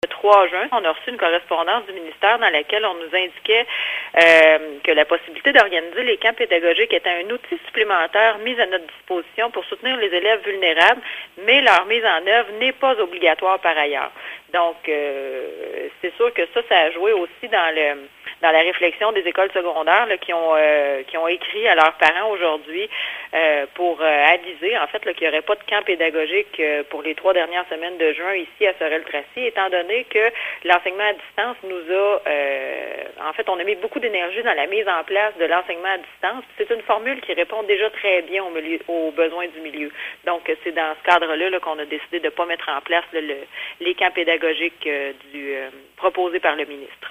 Le 3 juin, on a reçu une correspondance du ministère dans laquelle on nous indiquait que la possibilité d'organiser les camps pédagogiques était un outil supplémentaire mis à notre disposition pour soutenir les élèves vulnérables, mais leur mise en œuvre n'est pas obligatoire par ailleurs. Donc, c'est sûr que ça a joué aussi dans la réflexion des écoles secondaires là, qui ont écrit à leurs parents aujourd'hui pour aviser en fait qu'il n'y aurait pas de camp pédagogique pour les 3 dernières semaines de juin ici à Sorel-Tracy, étant donné que l'enseignement à distance nous a en fait on a mis beaucoup d'énergie dans la mise en place de l'enseignement à distance. C'est une formule qui répond déjà très bien aux besoins du milieu. Donc c'est dans ce cadre-là qu'on a décidé de ne pas mettre en place les camps pédagogiques proposés par le ministre.